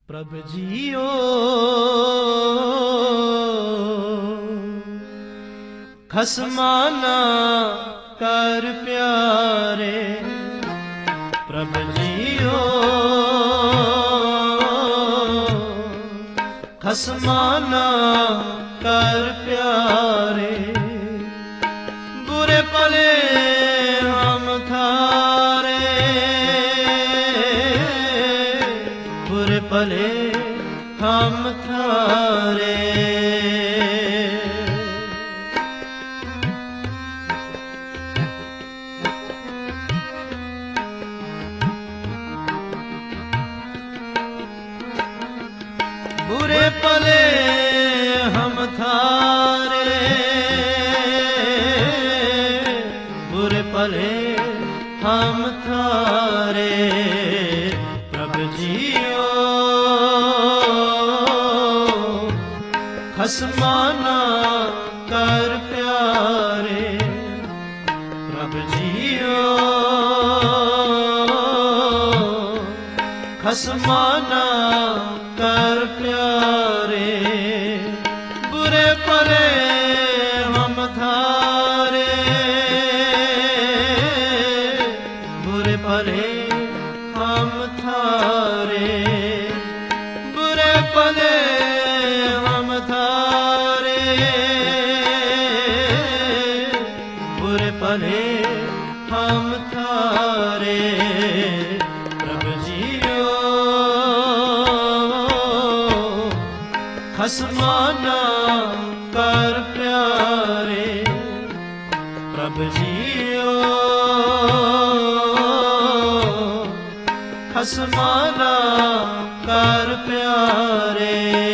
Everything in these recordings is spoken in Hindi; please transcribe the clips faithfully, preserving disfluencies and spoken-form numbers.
प्रभु जियो खसमाना कर प्यारे, प्रभु जियो खसमाना कर प्यारे। बुरे पले हम थारे, बुरे पले हम थारे। बुरे पले हम थारे, बुरे पले हम थारे। प्रभु जियो खसमाना कर प्यारे, प्रभु जियो खसमाना कर प्यारे। बुरे पले हम थारे, बुरे पले हम थारे। बुरे पले हम थारे, बुरे पले हम थारे। प्रभु जियो खसमाना कर प्यारे, प्रभु जियो खसमाना कर प्यारे।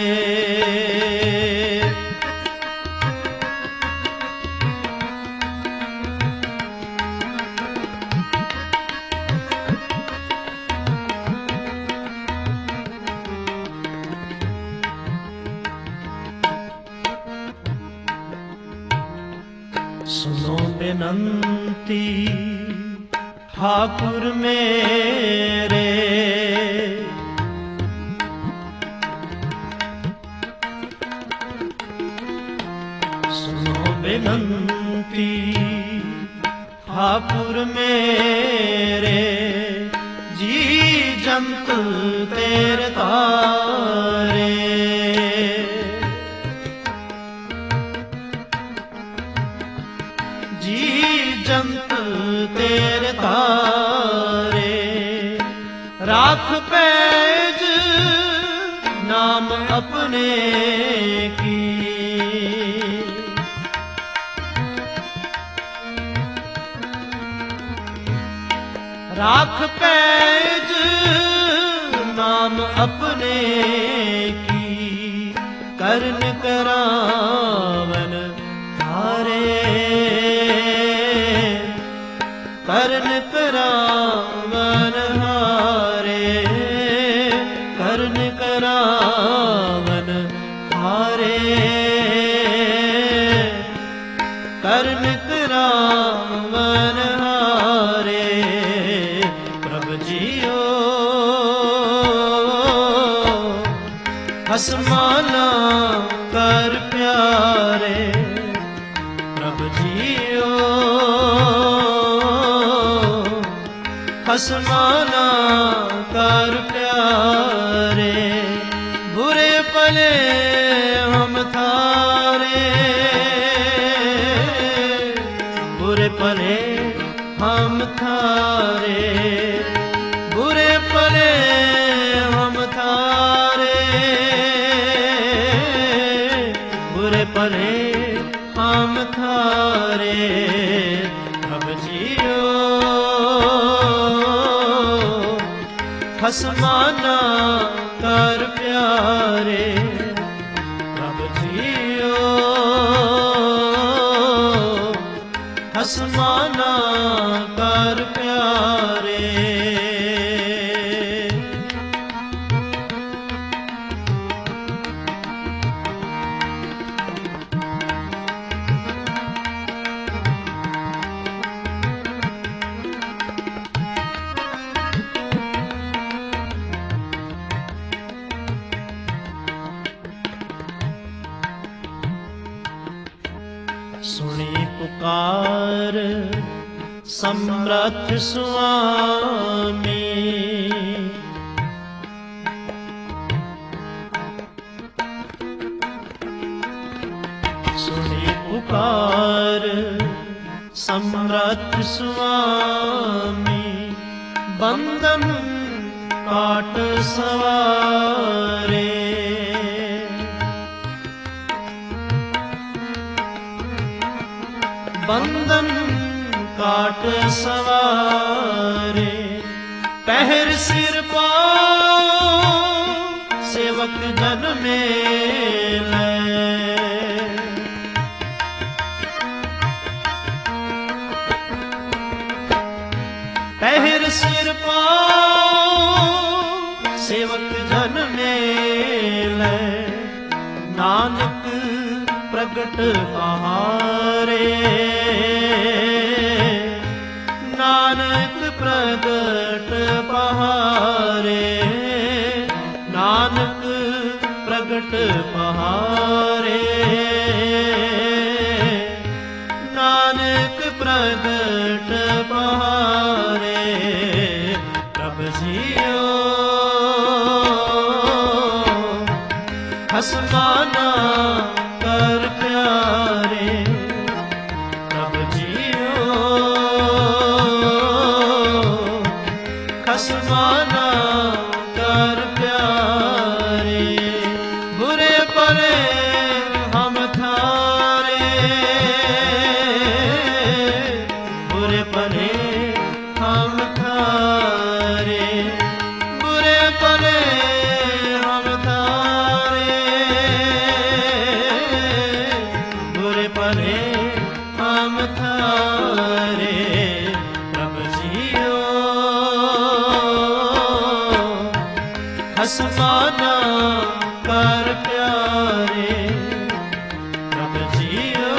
सुनो बेनंती ठाकुर मेरे, सुनो बेनंती ठाकुर मेरे। जी जंत तेरे तारे, जी जंत तेरे तारे। राख पैज नाम अपने की, राख पैज नाम अपने की। करन करावन हारे, करन करावन हारे, करन करावन हारे, करन करावन हारे। प्रभु जियो खसमाना कर प्यारे, प्रभु जियो खसमाना कर प्यारे। बुरे पले हम थारे, बुरे पले हम थारे। बुरे पले हम थारे, बुरे पले हम थारे। प्रभु जियो खसमाना कर प्यारे, प्रभु जियो खसमाना कर प्यारे। ਸੁਣੀ ਪੁਕਾਰ ਸਮਰੱਥ ਸੁਆਮੀ। ਸੁਣੀ ਪੁਕਾਰ ਸਮਰੱਥ ਸੁਆਮੀ, ਬੰਧਨ ਕਾਟ ਸਵਾਰੇ। ਬੰਧਨ ਕਾਟ ਸਵਾਰੇ, ਪਹਿਰ ਸਿਰ ਪਾਉ ਸੇਵਕ ਜਨ ਮੇਲੇ। ਪਹਿਰ ਸਿਰ ਪਾਉ ਸੇਵਕ ਜਨ ਮੇਲੇ, ਨਾਨਕ ਪ੍ਰਗਟ ਪਹਾਰੇ। ਨਾਨਕ ਪ੍ਰਗਟ ਪਹਾਰੇ, ਨਾਨਕ ਪ੍ਰਗਟ ਪਹਾਰੇ। ਨਾਨਕ ਪ੍ਰਗਟ ਪਹਾਰੇ, ਪ੍ਰਭ ਜੀਓ ਖਸਮਾਨਾ ਕਰ ਪਿਆਰੇ। ਪ੍ਰਭ ਜੀਓ ਖਸਮਾਨਾ ਕਰ ਪਿਆਰੇ। ਬੁਰੇ ਭਲੇ ਹਮ ਥਾਰੇ, ਬੁਰੇ ਭਲੇ ਹਮ ਥਾਰੇ। ਬੁਰੇ ਭਲੇ ਹਮ ਥਾਰੇ, ਬੁਰੇ ਭਲੇ ਹਮ ਥਾਰੇ। ਪ੍ਰਭ ਜੀਓ ਖਸਮਾਨਾ ਕਰ ਪਿਆਰੇ। ਪ੍ਰਭ ਜੀਓ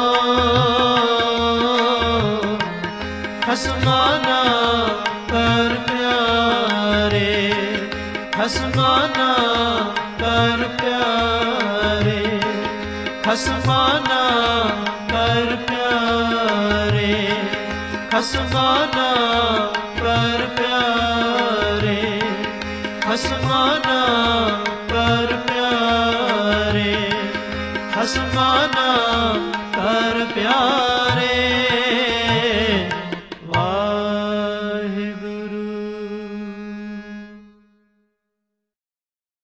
ਖਸਮਾਨਾ ਕਰ ਪਿਆਰੇ। ਖਸਮਾਨਾ ਕਰ ਪਿਆਰੇ। ਖਸਮਾਨਾ ਕਰ ਪਿਆਰੇ। ਖਸਮਾਨਾ ਕਰ ਪਿਆਰੇ। ਖਸਮਾਨਾ ਕਰ ਪਿਆਰੇ। ਖਸਮਾਨਾ ਕਰ ਪਿਆਰੇ।